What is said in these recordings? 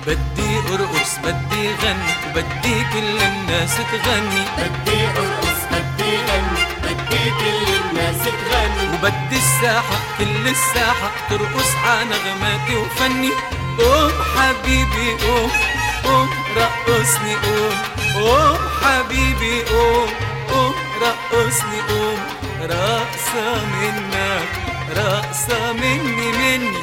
بدي ارقص بدي غني وبدي كل الناس تغني. بدي ارقص بدي غني بدي كل الناس تغني. وبدي الساحة كل الساحة ترقص ع نغماتي وفني. قوم حبيبي قوم قوم رقصني قوم قوم حبيبي قوم قوم رقصني قوم. رقصة منك رقصة مني.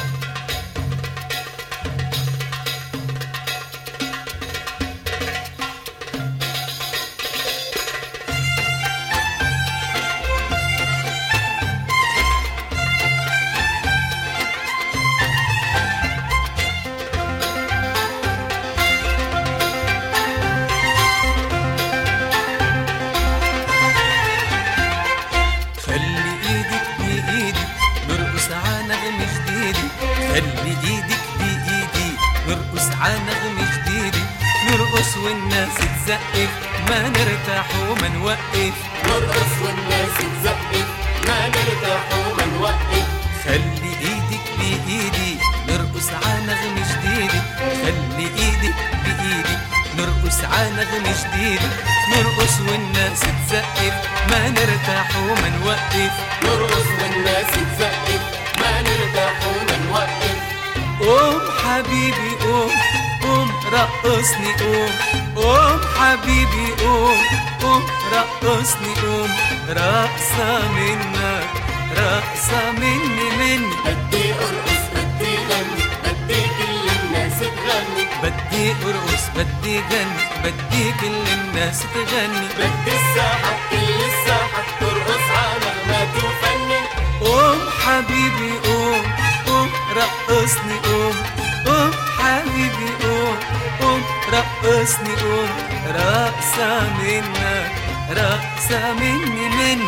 خلي ايدك بايدي نرقص ع نغمة جديدة. نرقص والناس تزقف ما نرتاح وما نوقف. نرقص والناس تزقف ما نرتاح وما نوقف. خلي ايدك بايدي نرقص ع نغمة جديدة. خلي ايدك بايدي نرقص ع نغمة جديدة. نرقص والناس تزقف ما نرتاح وما نوقف. نرقص والناس تزقف ما نرتاح وما نوقف. قوم حبيبي قوم قوم رقصني قوم قوم حبيبي قوم قوم رقصني قوم. رقصة منك رقصة مني. بدي ارقص بدي غني بدي كل الناس تغني. بدي ارقص بدي غني بدي كل الناس تغني. بدي الساحة كل الساحة ترقص ع نغماتي وفني. قوم حبيبي قوم قوم رقصني قوم قوم حبيبي قوم قوم رقصني قوم. رقصة منك رقصة مني.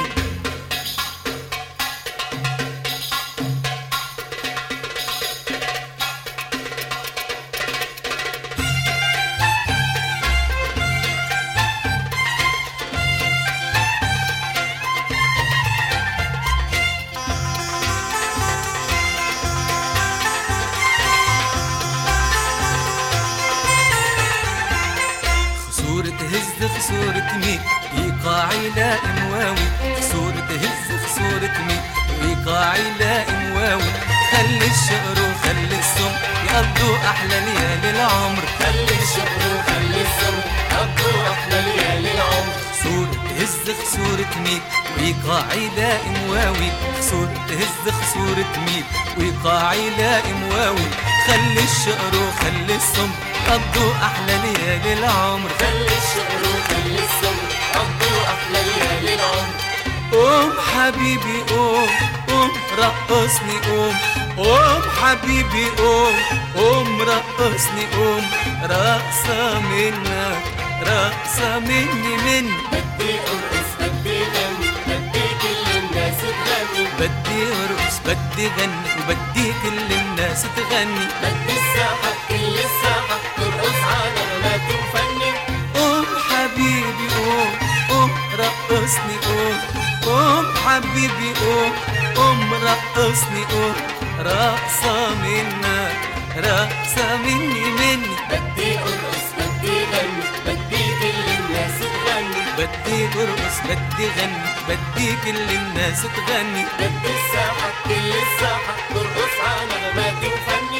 تهز خسورة مين إيقاعي لائم واوي. خسورة تهز خسورة مين إيقاعي لائم واوي. خلي الشقر وخلي السم يقضوا أحلى ليالي العمر. خلي الشقر وخلي السم يقضوا أحلى ليالي العمر. خسورة تهز خسورة مين وإيقاعي لائم واوي. خسورة تهز خسورة مين وإيقاعي لائم واوي. خلي الشقر وخلي السم قضوا أحلى ليالي العمر. خلي الشقر وخلي السم قضوا أحلى ليالي العمر. قوم حبيبي قوم قوم رقصني قوم قوم حبيبي قوم قوم رقصني قوم. رقصة منك رقصة مني. بدي ارقص بدي غني بدي كل الناس تغني. بدي ارقص بدي غني وبدي كل الناس تغني. بدي الساحة كل الساحة ترقص ع نغماتي وفني. قوم حبيبي قوم قوم رقصني قوم قوم حبيبي قوم قوم رقصني قوم. رقصة منك رقصة مني. بدي ارقص بدي غني بدي كل الناس تغني. بدي ارقص بدي غني بدي كل الناس تغني. بدي الساحة كل الساحة ترقص ع نغماتي وفني.